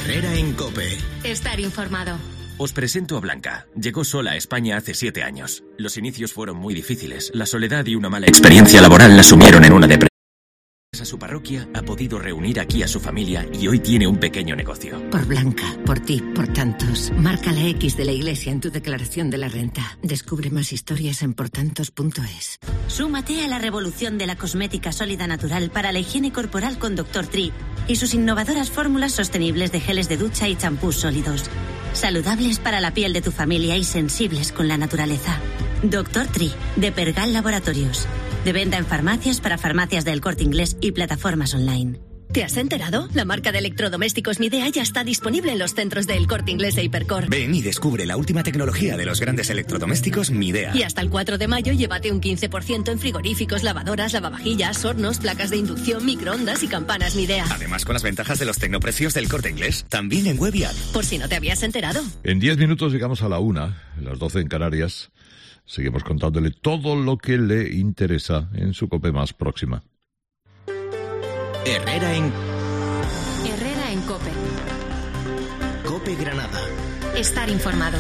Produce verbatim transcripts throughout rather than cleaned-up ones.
Herrera en COPE. Estar informado. Os presento a Blanca. Llegó sola a España hace siete años. Los inicios fueron muy difíciles. La soledad y una mala experiencia laboral la sumieron en una depresión. A su parroquia ha podido reunir aquí a su familia y hoy tiene un pequeño negocio. Por Blanca, por ti, por tantos. Marca la X de la iglesia en tu declaración de la renta. Descubre más historias en portantos punto es. Súmate a la revolución de la cosmética sólida natural para la higiene corporal con doctor Tree y sus innovadoras fórmulas sostenibles de geles de ducha y champús sólidos. Saludables para la piel de tu familia y sensibles con la naturaleza. doctor Tree, de Pergal Laboratorios. De venta en farmacias para farmacias del Corte Inglés y plataformas online. ¿Te has enterado? La marca de electrodomésticos Midea ya está disponible en los centros del Corte Inglés e Hipercor. Ven y descubre la última tecnología de los grandes electrodomésticos Midea. Y hasta el cuatro de mayo llévate un quince por ciento en frigoríficos, lavadoras, lavavajillas, hornos, placas de inducción, microondas y campanas Midea. Además, con las ventajas de los tecnoprecios del Corte Inglés, también en web y app. Por si no te habías enterado. En diez minutos llegamos a la una, las doce en Canarias. Seguimos contándole todo lo que le interesa en su COPE más próxima. Herrera en... Herrera en COPE. COPE Granada. Estar informado.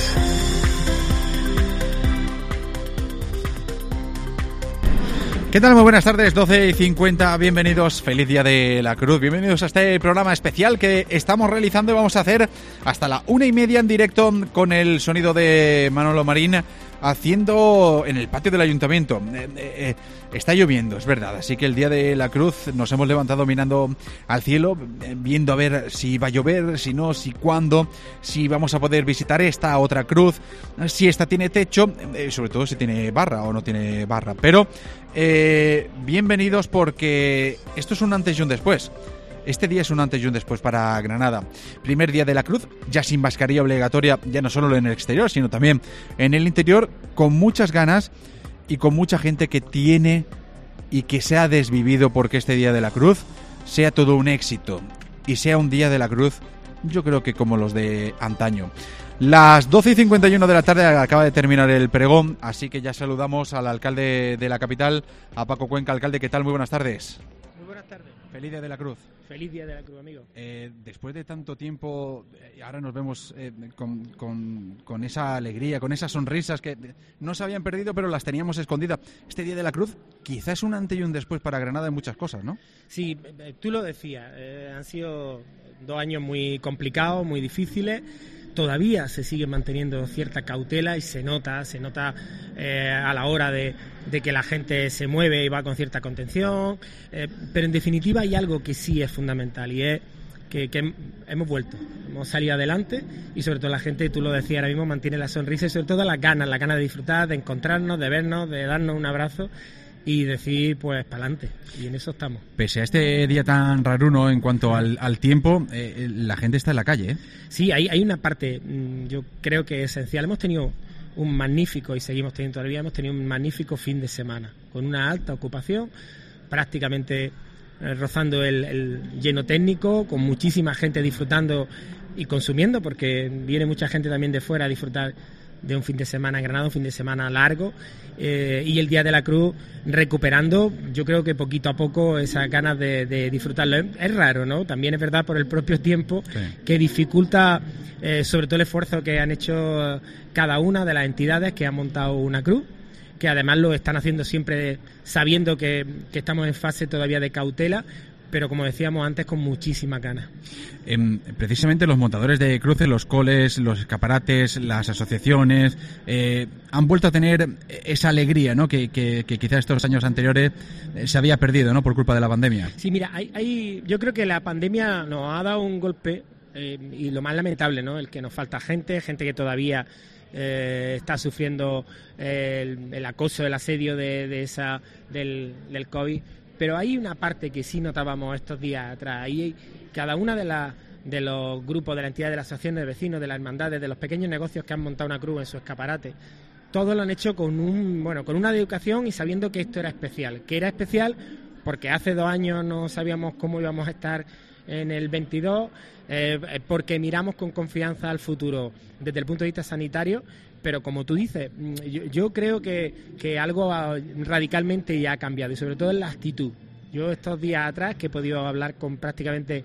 ¿Qué tal? Muy buenas tardes, doce y cincuenta, bienvenidos, feliz Día de la Cruz, bienvenidos a este programa especial que estamos realizando y vamos a hacer hasta la una y media en directo con el sonido de Manolo Marín, haciendo en el patio del ayuntamiento. Eh, eh, está lloviendo, es verdad, así que el Día de la Cruz nos hemos levantado mirando al cielo, eh, viendo a ver si va a llover, si no, si cuándo, si vamos a poder visitar esta otra cruz, si esta tiene techo, eh, sobre todo si tiene barra o no tiene barra, pero eh, bienvenidos porque esto es un antes y un después. Este día es un antes y un después para Granada. Primer Día de la Cruz, ya sin mascarilla obligatoria, ya no solo en el exterior, sino también en el interior, con muchas ganas y con mucha gente que tiene y que se ha desvivido porque este Día de la Cruz sea todo un éxito y sea un Día de la Cruz, yo creo que como los de antaño. Las doce y cincuenta y uno de la tarde acaba de terminar el pregón, así que ya saludamos al alcalde de la capital, a Paco Cuenca. Alcalde, ¿qué tal? Muy buenas tardes. Muy buenas tardes. Feliz Día de la Cruz. Feliz Día de la Cruz, amigo. Eh, después de tanto tiempo, eh, ahora nos vemos eh, con, con, con esa alegría, con esas sonrisas que no se habían perdido, pero las teníamos escondidas. Este Día de la Cruz quizás es un antes y un después para Granada en muchas cosas, ¿no? Sí, tú lo decías, eh, han sido dos años muy complicados, muy difíciles. Todavía se sigue manteniendo cierta cautela y se nota, se nota eh, a la hora de, de que la gente se mueve y va con cierta contención, eh, pero en definitiva hay algo que sí es fundamental y es que, que hemos vuelto, hemos salido adelante y sobre todo la gente, tú lo decías ahora mismo, mantiene la sonrisa y sobre todo las ganas, las ganas de disfrutar, de encontrarnos, de vernos, de darnos un abrazo y decir, pues, para adelante. Y en eso estamos. Pese a este día tan raruno en cuanto al, al tiempo, eh, la gente está en la calle, ¿eh? Sí, hay, hay una parte, yo creo que esencial. Hemos tenido un magnífico, y seguimos teniendo todavía, hemos tenido un magnífico fin de semana, con una alta ocupación, prácticamente eh, rozando el, el lleno técnico, con muchísima gente disfrutando y consumiendo, porque viene mucha gente también de fuera a disfrutar de un fin de semana en Granada, un fin de semana largo, eh, y el Día de la Cruz recuperando, yo creo que poquito a poco esas ganas de, de disfrutarlo. Es, es raro, ¿no? También es verdad por el propio tiempo, sí, que dificulta eh, sobre todo el esfuerzo que han hecho cada una de las entidades que han montado una cruz, que además lo están haciendo siempre sabiendo que, que estamos en fase todavía de cautela, pero como decíamos antes, con muchísimas ganas. Eh, precisamente los montadores de cruces, los coles, los escaparates, las asociaciones, eh, han vuelto a tener esa alegría, ¿no?, que, que, que quizás estos años anteriores eh, se había perdido, ¿no?, por culpa de la pandemia. Sí, mira, hay, hay, yo creo que la pandemia nos ha dado un golpe, eh, y lo más lamentable, ¿no?, el que nos falta gente, gente que todavía eh, está sufriendo eh, el, el acoso, el asedio de, de esa del, del COVID. Pero hay una parte que sí notábamos estos días atrás. Ahí cada una de las de los grupos, de la entidad, de las asociaciones de vecinos, de las hermandades, de los pequeños negocios que han montado una cruz en su escaparate, todos lo han hecho con un bueno con una educación y sabiendo que esto era especial. Que era especial porque hace dos años no sabíamos cómo íbamos a estar en el veintidós, eh, porque miramos con confianza al futuro desde el punto de vista sanitario. Pero como tú dices, yo, yo creo que, que algo radicalmente ya ha cambiado y sobre todo en la actitud. Yo estos días atrás, que he podido hablar con prácticamente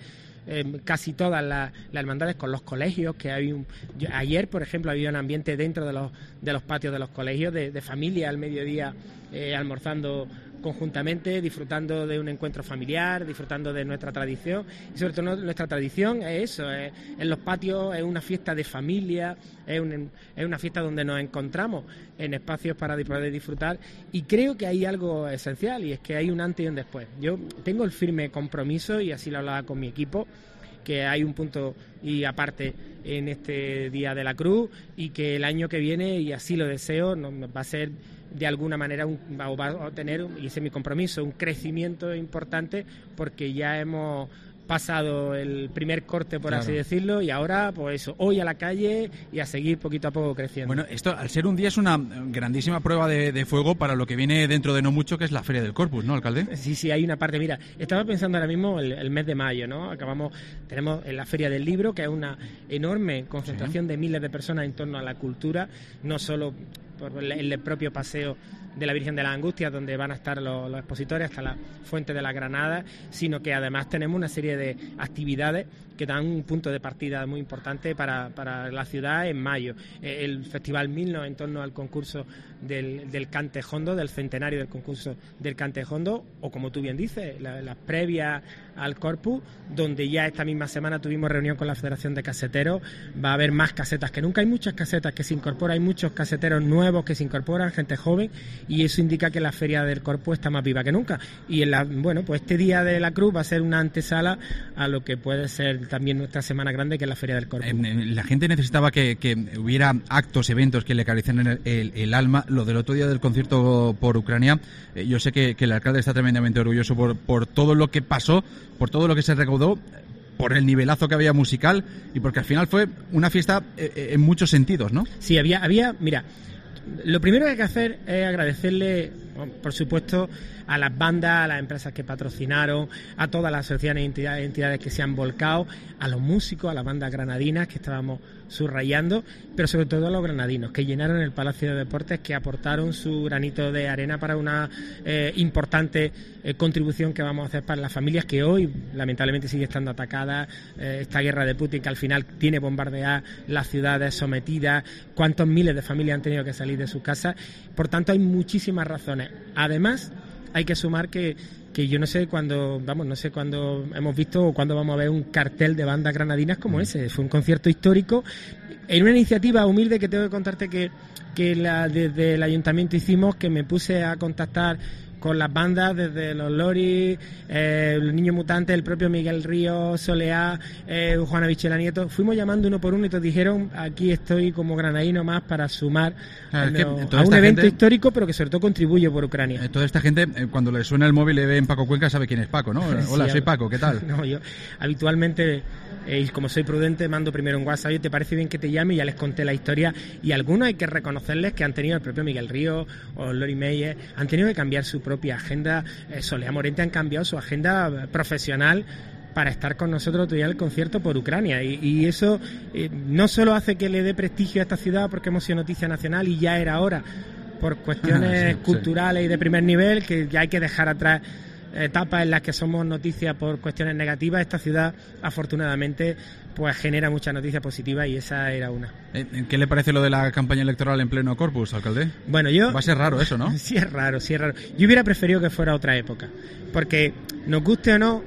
eh, casi todas las, las hermandades con los colegios, que hay un, yo, ayer, por ejemplo, había un ambiente dentro de los, de los patios de los colegios, de, de familia al mediodía, eh, almorzando conjuntamente, disfrutando de un encuentro familiar, disfrutando de nuestra tradición, y sobre todo nuestra tradición es eso, es, en los patios es una fiesta de familia, es, un, es una fiesta donde nos encontramos en espacios para poder disfrutar, y creo que hay algo esencial, y es que hay un antes y un después. Yo tengo el firme compromiso, y así lo hablaba con mi equipo, que hay un punto y aparte en este Día de la Cruz, y que el año que viene, y así lo deseo, nos va a ser de alguna manera un, va a tener, y ese es mi compromiso, un crecimiento importante, porque ya hemos pasado el primer corte, por claro. así decirlo, y ahora, pues eso, hoy a la calle y a seguir poquito a poco creciendo. Bueno, esto al ser un día es una grandísima prueba de, de fuego para lo que viene dentro de no mucho, que es la Feria del Corpus, ¿no, alcalde? Sí, sí, hay una parte, mira, estaba pensando ahora mismo el, el mes de mayo, ¿no? Acabamos, tenemos en la Feria del Libro, que es una enorme concentración sí. de miles de personas en torno a la cultura, no solo por el, el propio paseo de la Virgen de las Angustias, donde van a estar los, los expositores hasta la Fuente de la Granada, sino que además tenemos una serie de actividades que dan un punto de partida muy importante para, para la ciudad en mayo. El Festival Milno en torno al concurso del, del Cantejondo, del centenario del concurso del Cantejondo, o como tú bien dices, las la previas al Corpus, donde ya esta misma semana tuvimos reunión con la Federación de Caseteros. Va a haber más casetas que nunca, hay muchas casetas que se incorporan, hay muchos caseteros nuevos que se incorporan, gente joven, y eso indica que la Feria del Corpus está más viva que nunca. Y en la, bueno, pues este Día de la Cruz va a ser una antesala a lo que puede ser también nuestra semana grande, que es la Feria del Corpus. La gente necesitaba que, que hubiera actos, eventos que le acariciaran el, el, el alma. Lo del otro día del concierto por Ucrania, eh, yo sé que, que el alcalde está tremendamente orgulloso por, por todo lo que pasó, por todo lo que se recaudó, por el nivelazo que había musical, y porque al final fue una fiesta eh, en muchos sentidos, ¿no? Sí, había, había, mira, lo primero que hay que hacer es agradecerle, por supuesto, a las bandas, a las empresas que patrocinaron, a todas las asociaciones y entidades, entidades que se han volcado, a los músicos, a las bandas granadinas que estábamos subrayando, pero sobre todo a los granadinos que llenaron el Palacio de Deportes, que aportaron su granito de arena para una eh, importante eh, contribución que vamos a hacer para las familias que hoy lamentablemente sigue estando atacadas, eh, esta guerra de Putin que al final tiene bombardeadas las ciudades sometidas, cuántos miles de familias han tenido que salir de sus casas. Por tanto, hay muchísimas razones. Además, hay que sumar que, que yo no sé cuándo, vamos, no sé cuándo hemos visto o cuándo vamos a ver un cartel de bandas granadinas como ese. Fue un concierto histórico en una iniciativa humilde que tengo que contarte que, que la, desde el ayuntamiento hicimos, que me puse a contactar con las bandas, desde los Loris, eh, los Niños Mutantes, el propio Miguel Ríos, Soleá, eh, Juana Bichela Nieto. Fuimos llamando uno por uno y todos dijeron, aquí estoy como granadino más para sumar claro, es que no, a un evento gente, histórico, pero que sobre todo contribuye por Ucrania. Eh, toda esta gente, eh, cuando le suena el móvil y le ven Paco Cuenca, sabe quién es Paco, ¿no? Hola, sí, soy Paco, ¿qué tal? No, yo habitualmente, eh, como soy prudente, mando primero un WhatsApp, ¿te parece bien que te llame? Y ya les conté la historia, y algunos hay que reconocerles que han tenido, el propio Miguel Ríos o Lori Meyer, han tenido que cambiar su propia agenda. eh, Soleá Morente han cambiado su agenda profesional para estar con nosotros otro día en el concierto por Ucrania, y, y eso eh, no solo hace que le dé prestigio a esta ciudad porque hemos sido noticia nacional y ya era hora, por cuestiones sí, culturales sí. y de primer nivel, que ya hay que dejar atrás etapas en las que somos noticias por cuestiones negativas. Esta ciudad afortunadamente pues genera muchas noticias positivas, y esa era una. ¿Qué le parece lo de la campaña electoral en pleno Corpus, alcalde? Bueno, yo... Va a ser raro eso, ¿no? Sí es raro, sí es raro. Yo hubiera preferido que fuera otra época, porque nos guste o no,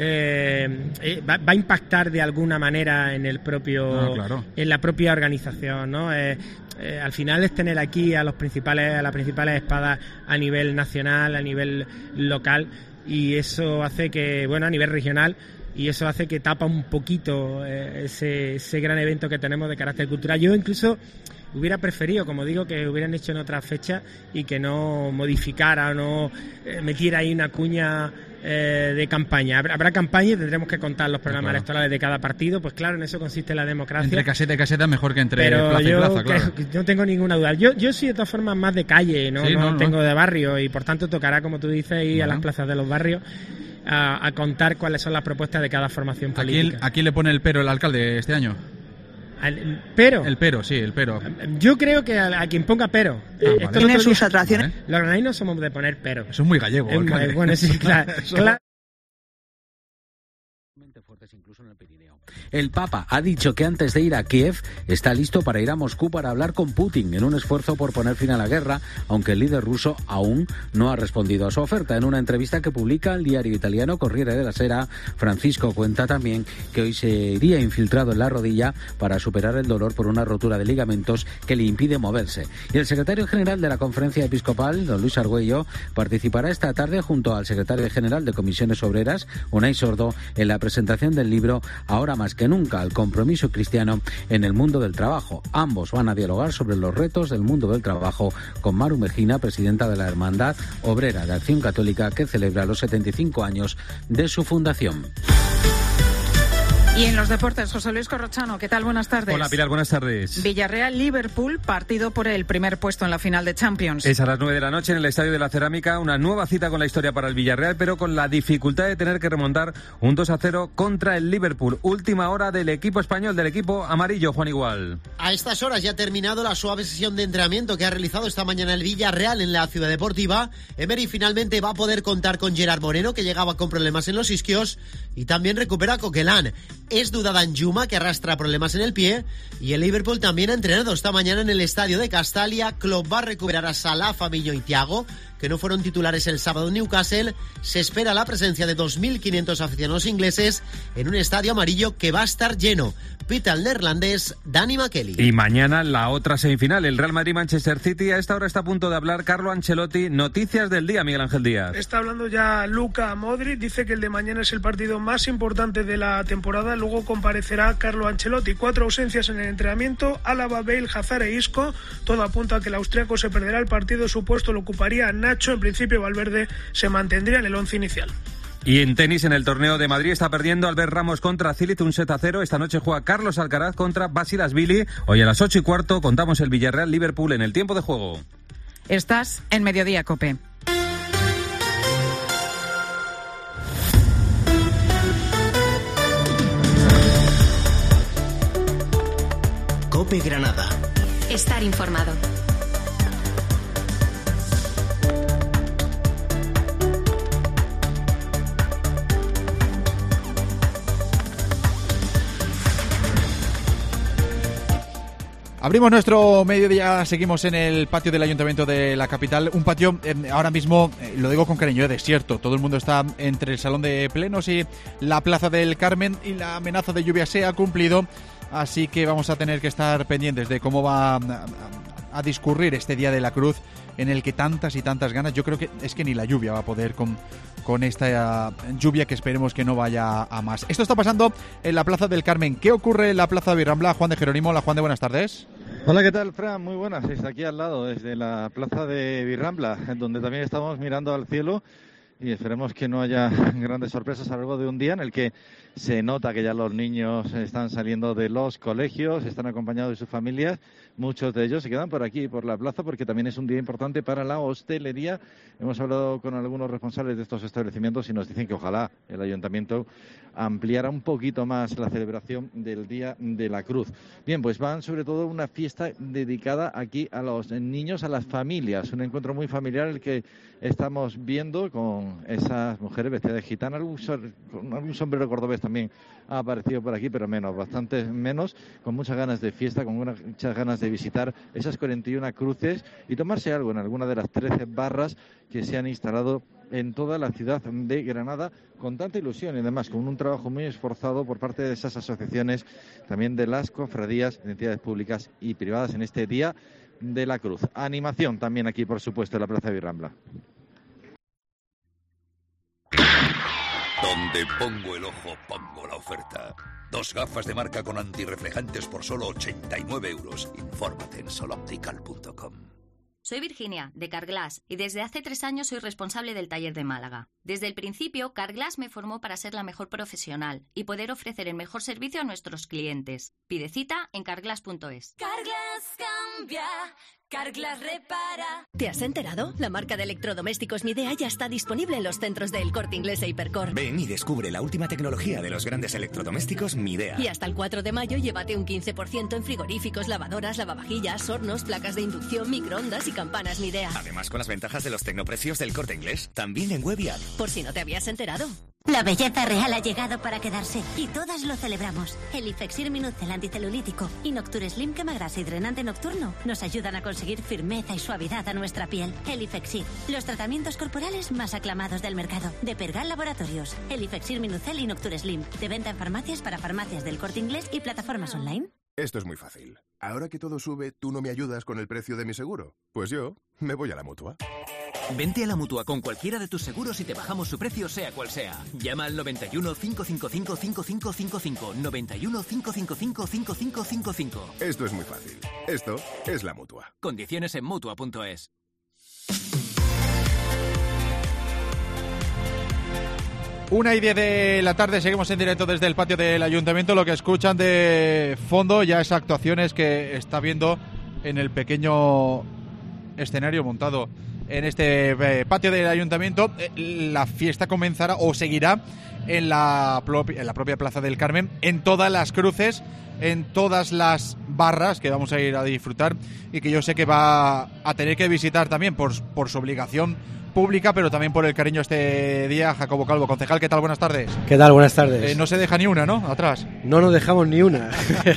eh, eh, va, va a impactar de alguna manera en el propio, ah, claro. en la propia organización, ¿no? Eh, eh, al final es tener aquí a los principales, a las principales espadas a nivel nacional, a nivel local, y eso hace que, bueno, a nivel regional, y eso hace que tapa un poquito eh, ese, ese gran evento que tenemos de carácter cultural. Yo incluso hubiera preferido, como digo, que hubieran hecho en otra fecha y que no modificara o no eh, metiera ahí una cuña eh, de campaña. Habrá, habrá campaña y tendremos que contar los programas claro. electorales de cada partido, pues claro, en eso consiste la democracia. Entre caseta y caseta mejor que entre Pero plaza yo, y plaza, claro. Que, no tengo ninguna duda. Yo, yo soy de todas formas más de calle, no, sí, no, no tengo no. de barrio, y por tanto tocará, como tú dices, ir bueno. a las plazas de los barrios A, a contar cuáles son las propuestas de cada formación política. ¿A quién le pone el pero el alcalde este año? ¿El pero? El pero, sí, el pero. Yo creo que a, a quien ponga pero. Ah, vale. Esto Tiene sus atracciones. Vale. Los granadinos somos de poner pero. Eso es muy gallego, es, alcalde. Bueno, sí, claro. claro. fuertes incluso en el Pirineo. El Papa ha dicho que antes de ir a Kiev está listo para ir a Moscú para hablar con Putin en un esfuerzo por poner fin a la guerra, aunque el líder ruso aún no ha respondido a su oferta. En una entrevista que publica el diario italiano Corriere della Sera, Francisco cuenta también que hoy se iría infiltrado en la rodilla para superar el dolor por una rotura de ligamentos que le impide moverse. Y el secretario general de la Conferencia Episcopal, don Luis Argüello, participará esta tarde junto al secretario general de Comisiones Obreras, Unai Sordo, en la presentación del libro Ahora más que nunca, el compromiso cristiano en el mundo del trabajo. Ambos van a dialogar sobre los retos del mundo del trabajo con Maru Mejina, presidenta de la Hermandad Obrera de Acción Católica, que celebra los setenta y cinco años de su fundación. Y en los deportes, José Luis Corrochano, ¿qué tal? Buenas tardes. Hola Pilar, buenas tardes. Villarreal-Liverpool, partido por el primer puesto en la final de Champions. Es a las nueve de la noche en el Estadio de la Cerámica, una nueva cita con la historia para el Villarreal, pero con la dificultad de tener que remontar un dos a cero contra el Liverpool. Última hora del equipo español, del equipo amarillo, Juan Igual. A estas horas ya ha terminado la suave sesión de entrenamiento que ha realizado esta mañana el Villarreal en la Ciudad Deportiva. Emery finalmente va a poder contar con Gerard Moreno, que llegaba con problemas en los isquios, y también recupera a Coquelin. Es duda Danjuma, que arrastra problemas en el pie, y el Liverpool también ha entrenado esta mañana en el estadio de Castalia. Klopp va a recuperar a Salah, Fabinho y Thiago, que no fueron titulares el sábado en Newcastle. Se espera la presencia de dos mil quinientos aficionados ingleses en un estadio amarillo que va a estar lleno. Pita el neerlandés Dani Makeli. Y mañana la otra semifinal, el Real Madrid-Manchester City. A esta hora está a punto de hablar Carlo Ancelotti. Noticias del día, Miguel Ángel Díaz. Está hablando ya Luka Modric, dice que el de mañana es el partido más importante de la temporada. Luego comparecerá Carlo Ancelotti. Cuatro ausencias en el entrenamiento: Álava, Bale, Hazard e Isco. Todo apunta a que el austriaco se perderá el partido. Su puesto lo ocuparía Nacho. En principio Valverde se mantendría en el once inicial. Y en tenis, en el torneo de Madrid, está perdiendo Albert Ramos contra Cilic un set a cero. Esta noche juega Carlos Alcaraz contra Basilashvili. Hoy a las ocho y cuarto contamos el Villarreal-Liverpool en el tiempo de juego. Estás en Mediodía COPE. COPE Granada. Estar informado. Abrimos nuestro mediodía, seguimos en el patio del Ayuntamiento de la capital, un patio eh, ahora mismo, eh, lo digo con cariño, de desierto. Todo el mundo está entre el Salón de Plenos y la Plaza del Carmen, y la amenaza de lluvia se ha cumplido, así que vamos a tener que estar pendientes de cómo va a, a, a discurrir este Día de la Cruz, en el que tantas y tantas ganas, yo creo que es que ni la lluvia va a poder con, con esta lluvia, que esperemos que no vaya a más. Esto está pasando en la Plaza del Carmen. ¿Qué ocurre en la Plaza de Virrambla? Juan de Jerónimo. Hola, Juan de, buenas tardes. Hola, ¿qué tal, Fran? Muy buenas. Está aquí al lado, desde la Plaza de Virrambla, donde también estamos mirando al cielo, y esperemos que no haya grandes sorpresas a lo largo de un día en el que se nota que ya los niños están saliendo de los colegios, están acompañados de sus familias. Muchos de ellos se quedan por aquí, por la plaza, porque también es un día importante para la hostelería. Hemos hablado con algunos responsables de estos establecimientos y nos dicen que ojalá el ayuntamiento ampliara un poquito más la celebración del Día de la Cruz. Bien, pues van sobre todo una fiesta dedicada aquí a los niños, a las familias. Un encuentro muy familiar el que estamos viendo con esas mujeres vestidas de gitana. Algún, con algún sombrero cordobés también ha aparecido por aquí, pero menos, bastante menos, con muchas ganas de fiesta, con muchas ganas de visitar esas cuarenta y una cruces y tomarse algo en alguna de las trece barras que se han instalado en toda la ciudad de Granada, con tanta ilusión y además con un trabajo muy esforzado por parte de esas asociaciones, también de las cofradías, de entidades públicas y privadas en este Día de la Cruz. Animación también aquí, por supuesto, en la Plaza de Virrambla. Donde pongo el ojo, pongo la oferta. Dos gafas de marca con antirreflejantes por solo ochenta y nueve euros. Infórmate en soloptical punto com. Soy Virginia, de Carglass, y desde hace tres años soy responsable del taller de Málaga. Desde el principio, Carglass me formó para ser la mejor profesional y poder ofrecer el mejor servicio a nuestros clientes. Pide cita en carglass punto es. Carglass cambia, Carglass repara. ¿Te has enterado? La marca de electrodomésticos Midea ya está disponible en los centros de El Corte Inglés e Hipercor. Ven y descubre la última tecnología de los grandes electrodomésticos Midea. Y hasta el cuatro de mayo llévate un quince por ciento en frigoríficos, lavadoras, lavavajillas, hornos, placas de inducción, microondas y campanas Midea. Además, con las ventajas de los tecnoprecios del Corte Inglés, también en web y app. Por si no te habías enterado. La belleza real ha llegado para quedarse y todas lo celebramos. El Ifexir Minucel anticelulítico y Nocture Slim quemagrasa y drenante nocturno nos ayudan a conseguir firmeza y suavidad a nuestra piel. El Ifexir, los tratamientos corporales más aclamados del mercado. De Pergal Laboratorios. El Ifexir Minucel y Nocture Slim. De venta en farmacias para farmacias del Corte Inglés y plataformas online. Esto es muy fácil. Ahora que todo sube, ¿tú no me ayudas con el precio de mi seguro? Pues yo me voy a la Mutua. Vente a la Mutua con cualquiera de tus seguros y te bajamos su precio sea cual sea. Llama al noventa y uno, cinco cinco cinco, cinco cinco cinco cinco, noventa y uno, cinco cinco cinco, cinco cinco cinco cinco. Esto es muy fácil. Esto es la Mutua. Condiciones en Mutua punto es. Una y diez de la tarde, seguimos en directo desde el patio del Ayuntamiento. Lo que escuchan de fondo ya es actuaciones que está viendo en el pequeño escenario montado en este eh, patio del Ayuntamiento. Eh, la fiesta comenzará o seguirá en la, en la propia Plaza del Carmen, en todas las cruces, en todas las barras que vamos a ir a disfrutar y que yo sé que va a tener que visitar también por, por su obligación pública, pero también por el cariño este día. Jacobo Calvo, concejal, ¿qué tal? Buenas tardes. ¿Qué tal? Buenas tardes. Eh, no se deja ni una, ¿no? Atrás. No nos dejamos ni una.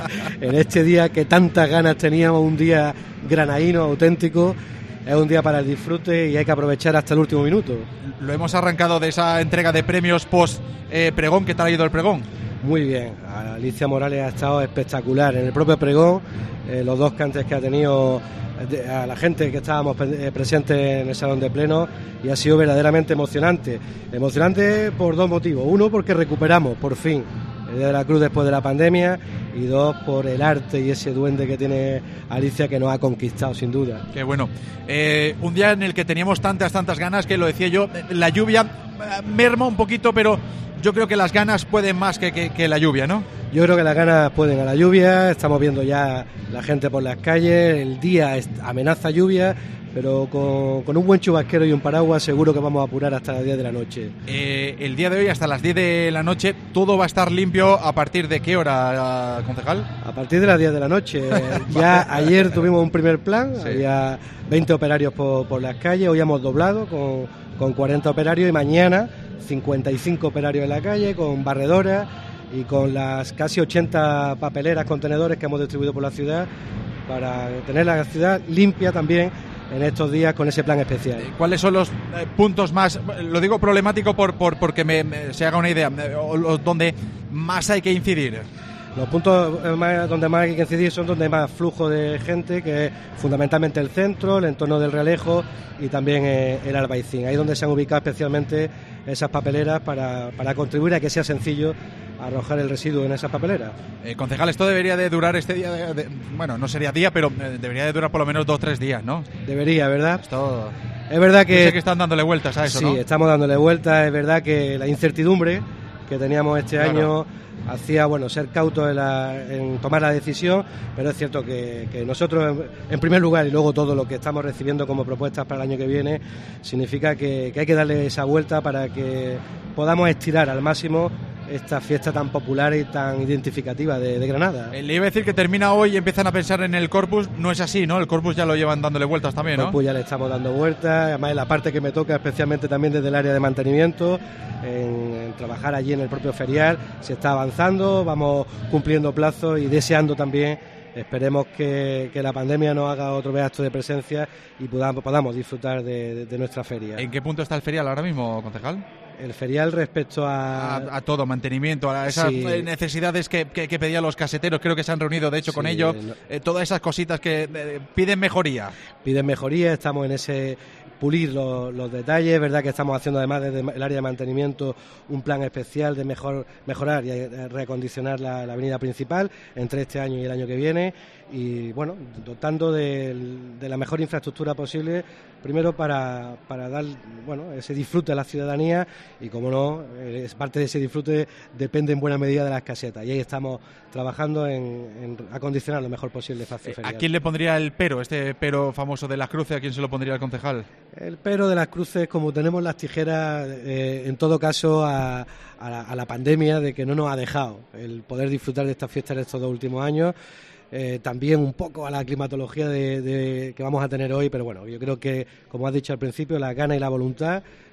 En este día que tantas ganas teníamos, un día granaíno, auténtico, es un día para el disfrute y hay que aprovechar hasta el último minuto. Lo hemos arrancado de esa entrega de premios post eh, pregón. ¿Qué tal ha ido el pregón? Muy bien, Alicia Morales ha estado espectacular en el propio pregón, eh, los dos cantes que ha tenido de, a la gente que estábamos pre- presentes en el salón de pleno, y ha sido verdaderamente emocionante. Emocionante por dos motivos: uno, porque recuperamos por fin el Día de la Cruz después de la pandemia, y dos, por el arte y ese duende que tiene Alicia, que nos ha conquistado sin duda. Qué bueno. Eh, un día en el que teníamos tantas, tantas ganas, que lo decía yo, la lluvia merma un poquito, pero yo creo que las ganas pueden más que, que, que la lluvia, ¿no? Yo creo que las ganas pueden a la lluvia. Estamos viendo ya la gente por las calles. El día amenaza lluvia, pero con, con un buen chubasquero y un paraguas seguro que vamos a apurar hasta las diez de la noche. Eh, el día de hoy hasta las diez de la noche todo va a estar limpio. ¿A partir de qué hora, concejal? A partir de las diez de la noche. Ya ayer tuvimos un primer plan, sí. Había veinte operarios por, por las calles. Hoy hemos doblado con, con cuarenta operarios, y mañana cincuenta y cinco operarios en la calle con barredoras y con las casi ochenta papeleras, contenedores que hemos distribuido por la ciudad, para tener la ciudad limpia también en estos días con ese plan especial. ¿Cuáles son los eh, puntos más, lo digo problemático por, por porque me, me, se haga una idea, o los donde más hay que incidir? Los puntos más, donde más hay que incidir son donde hay más flujo de gente, que es fundamentalmente el centro, el entorno del Realejo y también eh, el Albaicín. Ahí donde se han ubicado especialmente esas papeleras para, para contribuir a que sea sencillo arrojar el residuo en esas papeleras. Eh, concejal, esto debería de durar este día, de, de, bueno, no sería día, pero eh, debería de durar por lo menos dos o tres días, ¿no? Debería, ¿verdad? Esto... Es verdad que... Yo sé que están dándole vueltas a eso, sí, ¿no? Sí, estamos dándole vueltas. Es verdad que la incertidumbre que teníamos este claro. año hacía, bueno, ser cautos en, la, en tomar la decisión, pero es cierto que, que nosotros, en, en primer lugar, y luego todo lo que estamos recibiendo como propuestas para el año que viene, significa que, que hay que darle esa vuelta para que podamos estirar al máximo esta fiesta tan popular y tan identificativa de, de Granada. Le iba a decir que termina hoy y empiezan a pensar en el Corpus. No es así, ¿no? El Corpus ya lo llevan dándole vueltas también, ¿no? El Corpus ya le estamos dando vueltas, además en la parte que me toca especialmente también desde el área de mantenimiento, en, en trabajar allí en el propio ferial. Se está avanzando, vamos cumpliendo plazos y deseando también, esperemos que, que la pandemia nos haga otro acto de presencia y podamos, podamos disfrutar de, de, de nuestra feria. ¿En qué punto está el ferial ahora mismo, concejal? El ferial respecto a... A, a todo, mantenimiento, a esas sí. necesidades que, que, que pedían los caseteros, creo que se han reunido de hecho sí, con ellos, no. eh, todas esas cositas que eh, piden mejoría. Piden mejoría, estamos en ese pulir los, los detalles, es verdad que estamos haciendo además desde el área de mantenimiento un plan especial de mejor mejorar y reacondicionar la, la avenida principal entre este año y el año que viene, y bueno, dotando de, de la mejor infraestructura posible, primero para, para dar bueno ese disfrute a la ciudadanía, y como no, es parte de ese disfrute depende en buena medida de las casetas, y ahí estamos trabajando en, en acondicionar lo mejor posible el espacio ferial. ¿A quién le pondría el pero, este pero famoso de las cruces, a quién se lo pondría el concejal? El pero de las cruces, como tenemos las tijeras, eh, en todo caso a, a, la, a la pandemia, de que no nos ha dejado el poder disfrutar de estas fiestas en estos dos últimos años. Eh, también un poco a la climatología de, de, que vamos a tener hoy, pero bueno, yo creo que, como has dicho al principio, la gana y la voluntad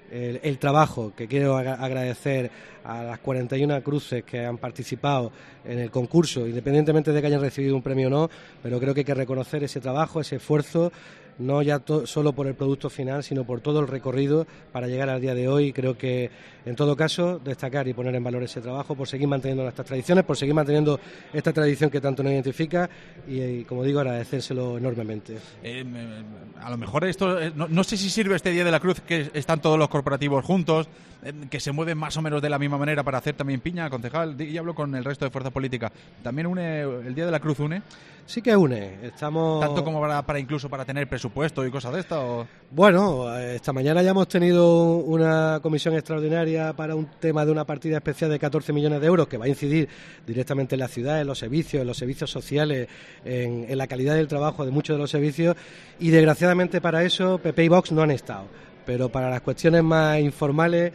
el, el trabajo, que quiero agradecer a las cuarenta y una cruces que han participado en el concurso, independientemente de que hayan recibido un premio o no, pero creo que hay que reconocer ese trabajo, ese esfuerzo, no ya to- solo por el producto final, sino por todo el recorrido para llegar al día de hoy. Creo que, en todo caso, destacar y poner en valor ese trabajo por seguir manteniendo nuestras tradiciones, por seguir manteniendo esta tradición que tanto nos identifica y, y como digo, agradecérselo enormemente. Eh, a lo mejor esto, eh, no, no sé si sirve este Día de la Cruz, que están todos los corporativos juntos, eh, que se mueven más o menos de la misma manera para hacer también piña, concejal, y hablo con el resto de fuerza política. ¿También une el Día de la Cruz une? Sí que une, estamos... ¿Tanto como para, para incluso para tener presupuesto y cosas de esta? O... Bueno, esta mañana ya hemos tenido una comisión extraordinaria para un tema de una partida especial de catorce millones de euros que va a incidir directamente en la ciudad, en los servicios, en los servicios sociales, en, en la calidad del trabajo de muchos de los servicios, y desgraciadamente para eso P P y Vox no han estado, pero para las cuestiones más informales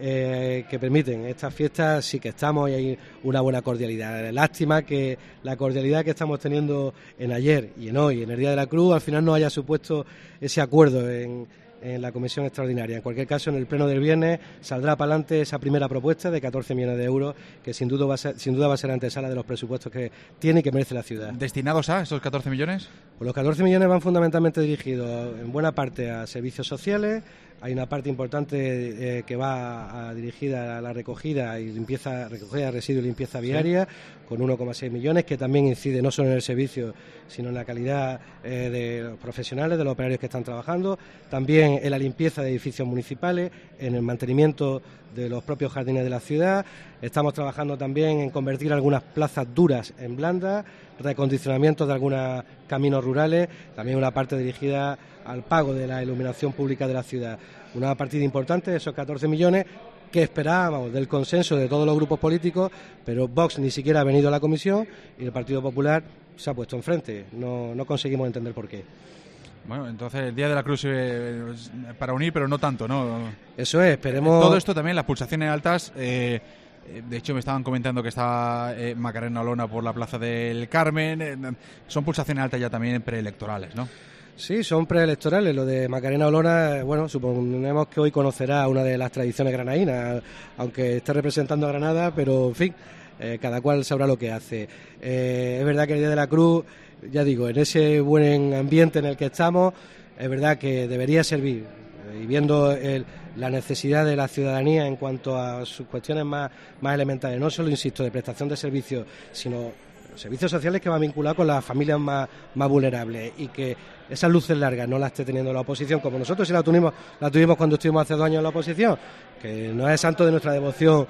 Eh, que permiten estas fiestas sí que estamos y hay una buena cordialidad. Lástima que la cordialidad que estamos teniendo en ayer y en hoy, en el Día de la Cruz, al final no haya supuesto ese acuerdo en, en la comisión extraordinaria. En cualquier caso, en el pleno del viernes saldrá para adelante esa primera propuesta de catorce millones de euros que sin duda va a ser, sin duda va a ser antesala de los presupuestos que tiene y que merece la ciudad. ¿Destinados a esos catorce millones? Pues los catorce millones van fundamentalmente dirigidos en buena parte a servicios sociales. Hay una parte importante eh, que va a, a dirigida a la recogida y limpieza, recogida de residuos y limpieza viaria, sí, con uno coma seis millones, que también incide no solo en el servicio, sino en la calidad eh, de los profesionales, de los operarios que están trabajando, también en la limpieza de edificios municipales, en el mantenimiento de los propios jardines de la ciudad. Estamos trabajando también en convertir algunas plazas duras en blandas, reacondicionamiento de algunos caminos rurales, también una parte dirigida al pago de la iluminación pública de la ciudad. Una partida importante de esos catorce millones que esperábamos del consenso de todos los grupos políticos, pero Vox ni siquiera ha venido a la comisión y el Partido Popular se ha puesto enfrente. No, no conseguimos entender por qué. Bueno, entonces el Día de la Cruz eh, para unir, pero no tanto, ¿no? Eso es, esperemos... Todo esto también, las pulsaciones altas... Eh, de hecho, me estaban comentando que está eh, Macarena Olona por la Plaza del Carmen. Eh, son pulsaciones altas ya también preelectorales, ¿no? Sí, son preelectorales. Lo de Macarena Olona, bueno, suponemos que hoy conocerá una de las tradiciones granadinas, aunque esté representando a Granada, pero en fin, eh, cada cual sabrá lo que hace. Eh, es verdad que el Día de la Cruz, ya digo, en ese buen ambiente en el que estamos, es verdad que debería servir, eh, y viendo el, la necesidad de la ciudadanía en cuanto a sus cuestiones más, más elementales, no solo, insisto, de prestación de servicios, sino servicios sociales que van vinculados con las familias más, más vulnerables, y que esas luces largas no las esté teniendo la oposición, como nosotros sí la tuvimos, la tuvimos cuando estuvimos hace dos años en la oposición, que no es santo de nuestra devoción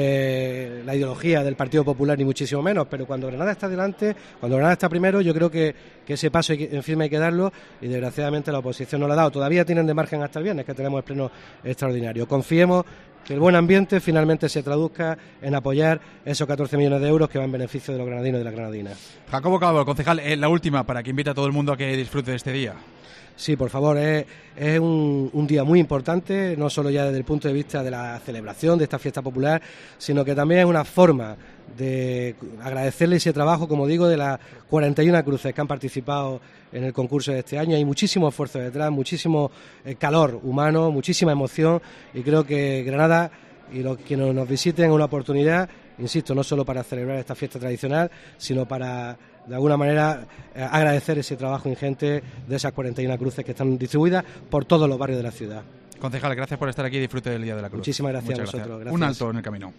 eh, la ideología del Partido Popular, ni muchísimo menos, pero cuando Granada está delante, cuando Granada está primero, yo creo que, que ese paso hay que, en firme hay que darlo, y desgraciadamente la oposición no lo ha dado. Todavía tienen de margen hasta el viernes, que tenemos el pleno extraordinario. Confiemos que el buen ambiente finalmente se traduzca en apoyar esos catorce millones de euros que van en beneficio de los granadinos y de las granadinas. Jacobo Calvo, concejal, eh, la última, para que invite a todo el mundo a que disfrute de este día. Sí, por favor, es, es un, un día muy importante, no solo ya desde el punto de vista de la celebración de esta fiesta popular, sino que también es una forma de agradecerle ese trabajo, como digo, de las cuarenta y una cruces que han participado en el concurso de este año. Hay muchísimo esfuerzo detrás, muchísimo eh, calor humano, muchísima emoción, y creo que Granada y los que nos visiten una oportunidad, insisto, no solo para celebrar esta fiesta tradicional, sino para, de alguna manera, eh, agradecer ese trabajo ingente de esas cuarenta y una cruces que están distribuidas por todos los barrios de la ciudad. Concejal, gracias por estar aquí y disfrute del Día de la Cruz. Muchísimas gracias Muchas a vosotros. Gracias. Gracias. Un alto en el camino.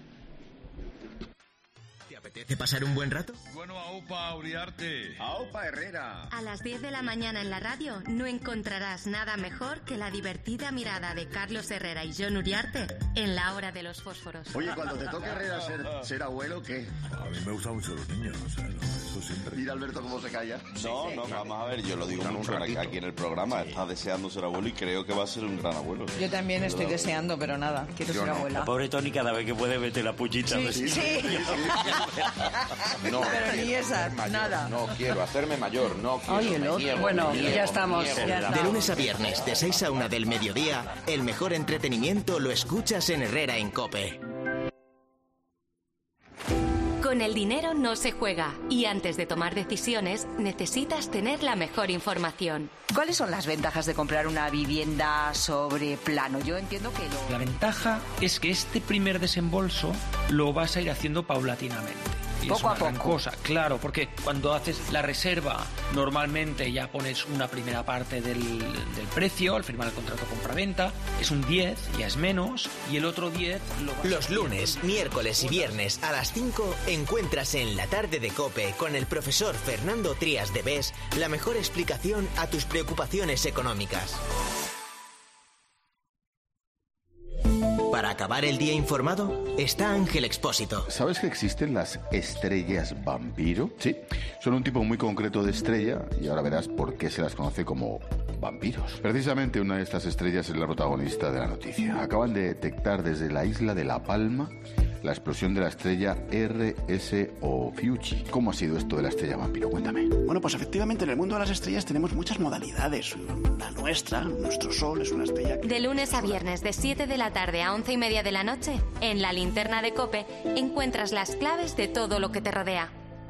¿Te apetece pasar un buen rato? Bueno, aupa, Uriarte. Aupa Herrera. A las diez de la mañana en la radio no encontrarás nada mejor que la divertida mirada de Carlos Herrera y John Uriarte en La Hora de los Fósforos. Oye, cuando te toque Herrera ser, ser abuelo, ¿qué? A mí me gustan mucho los niños, o sea, no, eso siempre. Mira Alberto cómo se calla. No, no, vamos a ver, yo lo digo mucho aquí en el programa, está deseando ser abuelo y creo que va a ser un gran abuelo. Yo también estoy deseando, pero nada, quiero ser abuela. La pobre Tony cada vez que puede mete la puchita. Sí, sí. sí. No, pero ni esa, nada. No quiero hacerme mayor, no quiero. Ay, el otro. Bueno, ya estamos. Ya estamos. De lunes a viernes, de seis a una del mediodía, el mejor entretenimiento lo escuchas en Herrera en COPE. Con el dinero no se juega y antes de tomar decisiones necesitas tener la mejor información. ¿Cuáles son las ventajas de comprar una vivienda sobre plano? Yo entiendo que lo... La ventaja es que este primer desembolso lo vas a ir haciendo paulatinamente. Y poco es una a gran poco. cosa, claro, porque cuando haces la reserva normalmente ya pones una primera parte del, del precio al firmar el contrato compra-venta, es un diez, ya es menos, y el otro diez lo vas Los lunes, miércoles y viernes a las cinco encuentras en La Tarde de COPE con el profesor Fernando Trías de Bes la mejor explicación a tus preocupaciones económicas. Para acabar el día informado, está Ángel Expósito. ¿Sabes que existen las estrellas vampiro? Sí, son un tipo muy concreto de estrella y ahora verás por qué se las conoce como vampiros. Precisamente una de estas estrellas es la protagonista de la noticia. Acaban de detectar desde la isla de La Palma la explosión de la estrella R S O Fiuchi. ¿Cómo ha sido esto de la estrella vampiro? Cuéntame. Bueno, pues efectivamente en el mundo de las estrellas tenemos muchas modalidades. La nuestra, nuestro Sol, es una estrella que... De lunes a viernes, de siete de la tarde a once y media de la noche, en la linterna de COPE encuentras las claves de todo lo que te rodea.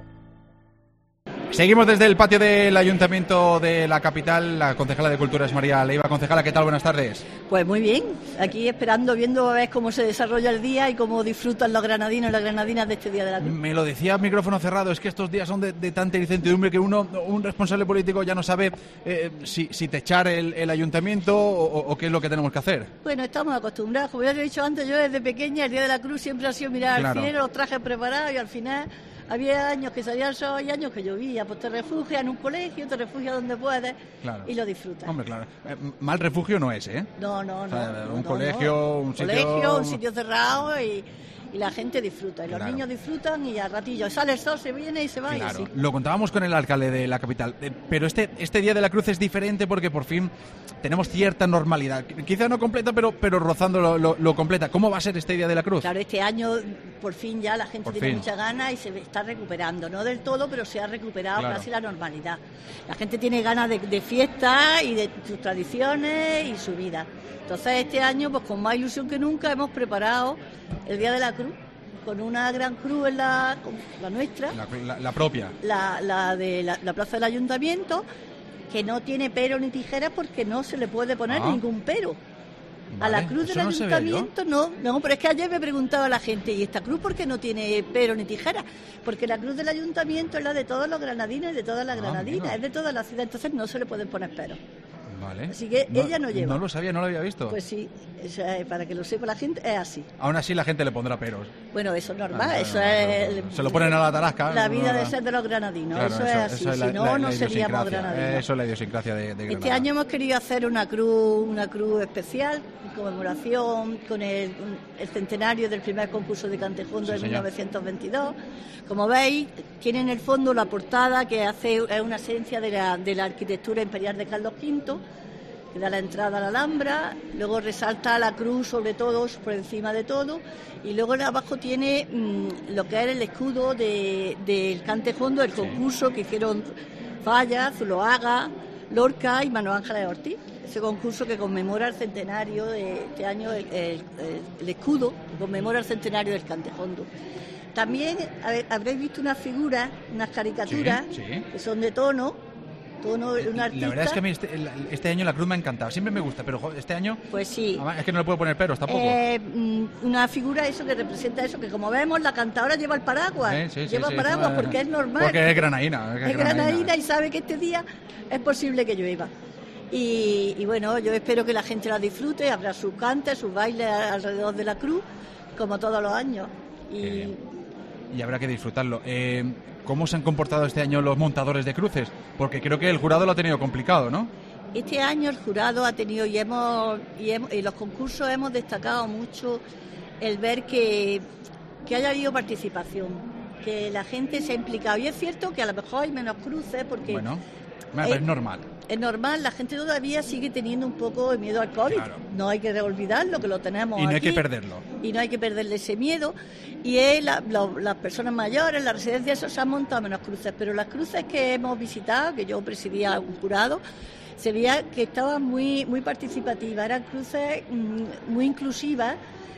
Seguimos desde el patio del Ayuntamiento de la capital. La concejala de Cultura es María Leiva. Concejala, ¿qué tal? Buenas tardes. Pues muy bien, aquí esperando, viendo a ver cómo se desarrolla el día y cómo disfrutan los granadinos y las granadinas de este Día de la Cruz. Me lo decía a micrófono cerrado, es que estos días son de, de tanta incertidumbre que uno, un responsable político ya no sabe eh, si, si techar el, el ayuntamiento o, o qué es lo que tenemos que hacer. Bueno, estamos acostumbrados, como ya te he dicho antes, yo desde pequeña el Día de la Cruz siempre ha sido mirar Claro. al cielo, los trajes preparados y al final... Había años que salía el sol y años que llovía, pues te refugias en un colegio, te refugias donde puedes Claro. y lo disfrutas. Hombre, claro. Eh, mal refugio no es, ¿eh? No, no, no. O sea, no, un no, colegio, no. un sitio... colegio, un sitio cerrado y, y la gente disfruta. Y los Claro. niños disfrutan y al ratillo sale el sol, se viene y se va Claro, y así. lo contábamos con el alcalde de la capital, eh, pero este este Día de la Cruz es diferente porque por fin tenemos cierta normalidad, quizá no completa, pero pero rozando lo, lo, lo completa. ¿Cómo va a ser este Día de la Cruz? Claro, este año por fin ya la gente Por tiene fin. muchas ganas y se está recuperando, no del todo, pero se ha recuperado Claro. casi la normalidad. La gente tiene ganas de, de fiesta y de sus tradiciones y su vida. Entonces este año, pues con más ilusión que nunca, hemos preparado el Día de la Cruz con una gran cruz en la, la nuestra, La, la- la propia. la, la de la, la plaza del ayuntamiento, que no tiene pero ni tijeras porque no se le puede poner Ah. ningún pero. A Vale, la cruz del eso no se ve ayuntamiento no, no, pero es que ayer me preguntaba la gente, ¿y esta cruz por qué no tiene pero ni tijeras? Porque la cruz del ayuntamiento es la de todos los granadinos y de todas las Ah, granadinas, amigo. es de toda la ciudad, entonces no se le pueden poner peros. Vale. Así que ella no lleva. No lo sabía, no lo había visto. Pues sí, eso es, para que lo sepa la gente, es así. Aún así la gente le pondrá peros. Bueno, eso es normal, Ah, eso no, no, es... no, no. Se lo ponen a la tarasca. La no, vida no, de no. ser de los granadinos, Claro, eso, es así, eso si la- no, la- no la seríamos idiosincrasia. granadinos. Eso es la idiosincrasia de, de Granada. Este año hemos querido hacer una cruz, una cruz especial, en conmemoración con el, el centenario del primer concurso de Cantejondo Sí, en señor. mil novecientos veintidós. Como veis, tiene en el fondo la portada que hace es una esencia de la, de la arquitectura imperial de Carlos quinto, que da la entrada a la Alhambra, luego resalta la cruz sobre todo, por encima de todo, y luego abajo tiene mmm, lo que es el escudo de- del Cantejondo, el concurso que hicieron Falla, Zuloaga, Lorca y Manuel Ángeles Ortiz. Ese concurso que conmemora el centenario de este año, el, el- el escudo que conmemora el centenario del Cantejondo. También habe- habréis visto unas figuras, unas caricaturas, Sí, sí. que son de tono, tono, un artista. La verdad es que a mí este, el- este año la cruz me ha encantado. Siempre me gusta, pero jo, este año... Pues sí. además, es que no le puedo poner peros tampoco. Eh, mm, una figura eso que representa eso, que como vemos la cantadora lleva el paraguas, Eh, sí, sí, lleva sí. paraguas Eh, porque es normal. Porque es granadina. es granadina y sabe que este día es posible que llueva. Y, y bueno, yo espero que la gente la disfrute, habrá sus cantes, sus bailes alrededor de la cruz, como todos los años. Y Y habrá que disfrutarlo. Eh, ¿Cómo se han comportado este año los montadores de cruces? Porque creo que el jurado lo ha tenido complicado, ¿no? este año el jurado ha tenido y hemos y, hemos, y los concursos hemos destacado mucho el ver que, que haya habido participación, que la gente se ha implicado. Y es cierto que a lo mejor hay menos cruces porque Bueno, bueno, eh, es normal. es normal, la gente todavía sigue teniendo un poco de miedo al COVID. Claro. No hay que olvidarlo, que lo tenemos Y no hay aquí, que perderlo. y no hay que perderle ese miedo. Y es la- lo- las personas mayores, las residencias, eso se han montado menos cruces, pero las cruces que hemos visitado, que yo presidía un jurado, se veía que estaban muy muy participativas, eran cruces mm, muy inclusivas,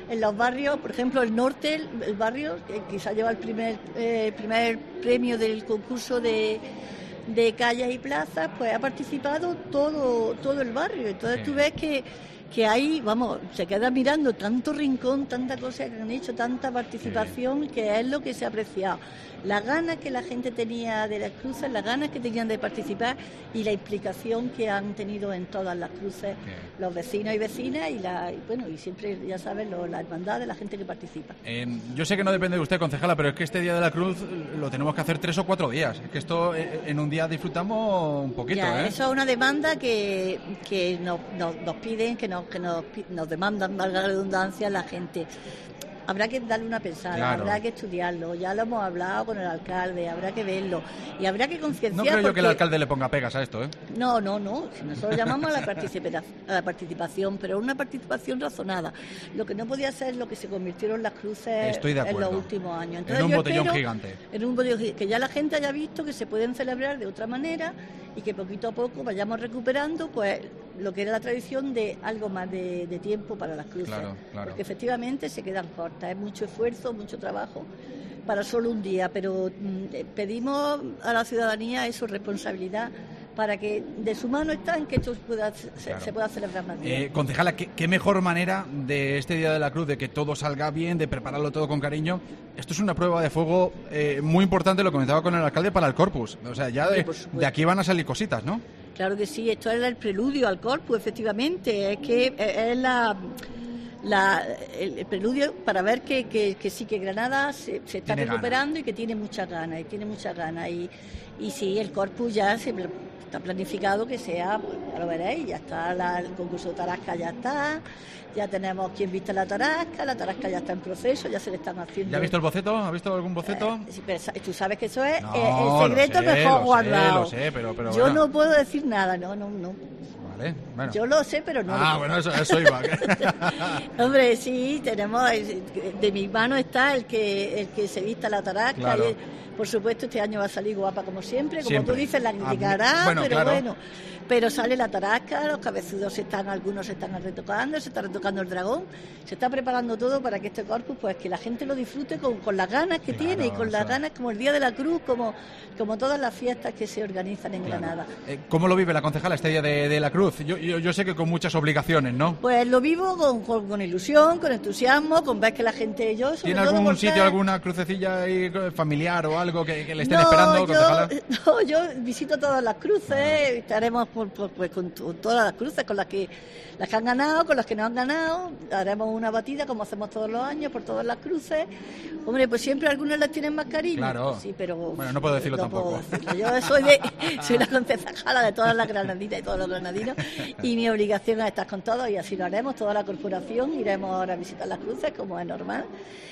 en los barrios, por ejemplo, el norte, el, el barrio, que quizá lleva el primer, eh, primer premio del concurso de, de calles y plazas, pues ha participado todo, todo el barrio. Entonces sí. Tú ves que, que ahí, vamos, se queda mirando tanto rincón, tanta cosa que han hecho, tanta participación, sí. Que es lo que se ha apreciado. Las ganas que la gente tenía de las cruces, las ganas que tenían de participar y la implicación que han tenido en todas las cruces sí. Los vecinos y vecinas y, la, y bueno, y siempre, ya saben, lo, la hermandad de la gente que participa. Eh, yo sé que no depende de usted, concejala, pero es que este Día de la Cruz lo tenemos que hacer tres o cuatro días. Es que esto eh, en un día disfrutamos un poquito. Ya, ¿eh? Eso es una demanda que, que nos, nos, nos piden, que, nos, que nos, nos demandan, valga la redundancia, la gente. Habrá que darle una pensada, claro. Habrá que estudiarlo, ya lo hemos hablado con el alcalde, habrá que verlo y habrá que concienciar. No creo porque... yo que el alcalde le ponga pegas a esto, ¿eh? No, no, no, si nosotros llamamos a la, participa- a la participación, pero una participación razonada. Lo que no podía ser lo que se convirtieron las cruces en los últimos años. Entonces, en un botellón espero, gigante. En un botellón que ya la gente haya visto que se pueden celebrar de otra manera y que poquito a poco vayamos recuperando pues lo que era la tradición de algo más de, de tiempo para las cruces. Claro, claro. Porque efectivamente se quedan cortas, es mucho esfuerzo, mucho trabajo para solo un día, pero mm, pedimos a la ciudadanía eso, responsabilidad, para que de su mano está en que esto pueda, se, claro. se pueda celebrar más bien. Eh, concejala, ¿qué, ¿qué mejor manera de este Día de la Cruz, de que todo salga bien, de prepararlo todo con cariño? Esto es una prueba de fuego eh, muy importante, lo comentaba con el alcalde, para el Corpus. O sea, ya de, de aquí van a salir cositas, ¿no? Claro que sí, esto era el preludio al Corpus, efectivamente, es que es la... La, el, el preludio para ver que, que, que sí que Granada se, se está tiene recuperando ganas. Y que tiene muchas ganas y tiene muchas ganas y, y sí, el Corpus ya se está planificado que sea, ya lo veréis, ya está la, el concurso de Tarasca, ya está, ya tenemos quien viste la Tarasca, la Tarasca ya está en proceso, ya se le están haciendo. ¿Ya ha visto el boceto? ¿Ha visto algún boceto? Eh, sí, pero tú sabes que eso es no, eh, el secreto lo sé, mejor lo guardado. Sé, lo sé, pero, pero yo bueno. no puedo decir nada, no, no, no. Vale, bueno. Yo lo sé, pero no. Ah, bueno, eso, eso iba. Hombre, sí, tenemos, de mi mano está el que el que se vista la Tarasca. Claro. Y, por supuesto, este año va a salir guapa como siempre, como siempre. Tú dices, la criticarás, bueno, pero claro. bueno. Pero sale la Tarasca, los cabezudos se están, algunos se están retocando, se está retocando el dragón, se está preparando todo para que este Corpus, pues que la gente lo disfrute con, con las ganas que claro, tiene y con eso. las ganas como el Día de la Cruz, como, como todas las fiestas que se organizan en claro. Granada. Eh, ¿Cómo lo vive la concejala este Día de, de la Cruz? Yo, yo, yo sé que con muchas obligaciones, ¿no? Pues lo vivo con, con, con ilusión, con entusiasmo, con ver que la gente, yo sobre ¿Tiene todo algún porque... sitio, alguna crucecilla ahí familiar o algo que, que le estén no, esperando, yo, concejala? No, yo visito todas las cruces, ah. estaremos por, por, pues, con todas las cruces, con las que las que han ganado, con las que no han ganado, haremos una batida como hacemos todos los años por todas las cruces. Hombre, pues siempre algunos les tienen más cariño. Claro. Sí, pero bueno, no puedo decirlo no tampoco. Puedo decirlo. Yo soy de, soy la concejala de todas las granadinas y todos los granadinos y mi obligación es estar con todos y así lo haremos, toda la corporación, iremos ahora a visitar las cruces como es normal.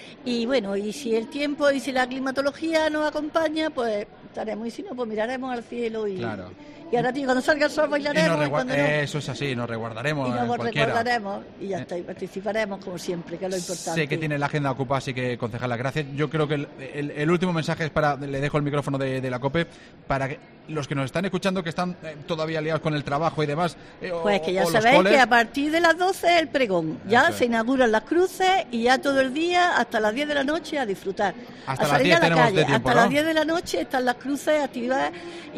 Y bueno, y si el tiempo y si la climatología nos acompaña, pues estaremos, y si no, pues miraremos al cielo y, claro. y ahora tío, cuando salga el sol bailaremos. Y y cuando no, eso es así, nos resguardaremos. Y nos cualquiera. recordaremos y ya está, y participaremos como siempre, que es lo importante. Sé que tiene la agenda ocupada, así que concejala, gracias. Yo creo que el, el, el último mensaje es para, le dejo el micrófono de, de la COPE, para que los que nos están escuchando, que están eh, todavía liados con el trabajo y demás. Eh, pues o, que ya o sabéis coles, que a partir de las doce el pregón, ya eso se es. inauguran las cruces y ya todo el día hasta las diez de la noche a disfrutar. Hasta a las salir diez a la tenemos calle. de tiempo, hasta ¿no? las diez de la noche están las cruces activas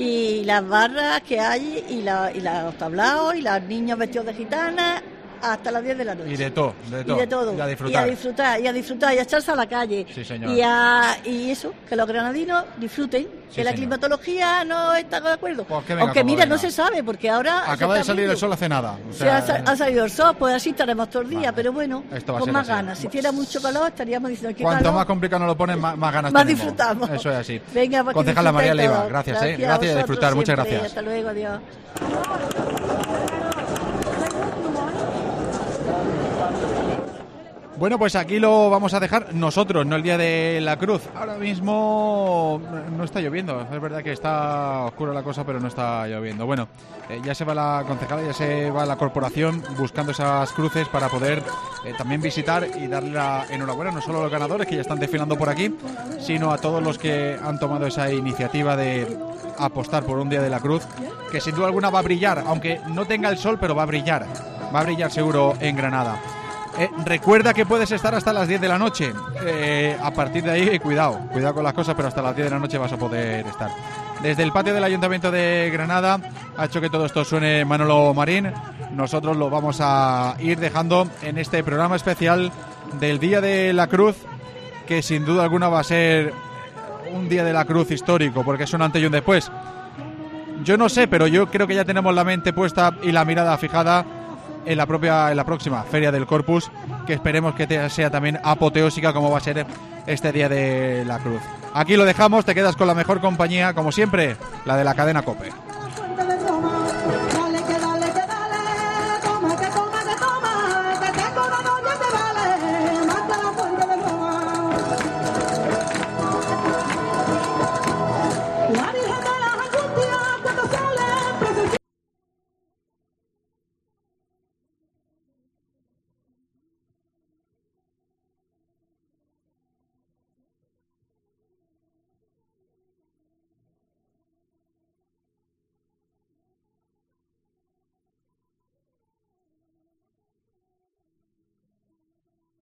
y las barras que hay y, la, y los tablaos y los niños vestidos de gitanas hasta las diez de la noche. Y de todo, de todo. Y de todo. Y a disfrutar. Y a disfrutar, y a disfrutar, y a echarse a la calle. Sí, señor. Y, a, y eso, que los granadinos disfruten. Sí, que la señor. climatología no está de acuerdo. Pues que venga, Aunque como mira, venga. no se sabe, porque ahora... Acaba de salir el sol hace nada. O Se sea, ha, ha salido el sol, pues así estaremos todo el día, vale. pero bueno, Esto va a con ser más así. ganas. Si hiciera mucho calor, estaríamos diciendo que cuanto calor, más complicado nos lo ponen, más, más ganas más tenemos. disfrutamos. Eso es así. Venga, pues que concejala María disfrutéis Leiva, todos. gracias, Gracias, eh. Gracias y a vosotros disfrutar, muchas siempre. gracias. Hasta luego, adiós. Bueno, pues aquí lo vamos a dejar nosotros, no el Día de la Cruz. Ahora mismo no está lloviendo, es verdad que está oscura la cosa, pero no está lloviendo. Bueno, eh, ya se va la concejala, ya se va la corporación buscando esas cruces para poder eh, también visitar y darle la enhorabuena no solo a los ganadores que ya están desfilando por aquí, sino a todos los que han tomado esa iniciativa de apostar por un Día de la Cruz, que sin duda alguna va a brillar, aunque no tenga el sol, pero va a brillar, va a brillar seguro en Granada. Eh, recuerda que puedes estar hasta las diez de la noche. Eh, a partir de ahí, cuidado, cuidado con las cosas, pero hasta las diez de la noche vas a poder estar. Desde el patio del Ayuntamiento de Granada ha hecho que todo esto suene Manolo Marín. Nosotros lo vamos a ir dejando en este programa especial del Día de la Cruz, que sin duda alguna va a ser un Día de la Cruz histórico, porque es un antes y un después. Yo no sé, pero yo creo que ya tenemos la mente puesta y la mirada fijada en la propia en la próxima Feria del Corpus, que esperemos que te, sea también apoteósica como va a ser este Día de la Cruz. Aquí lo dejamos, te quedas con la mejor compañía, como siempre, la de la cadena COPE.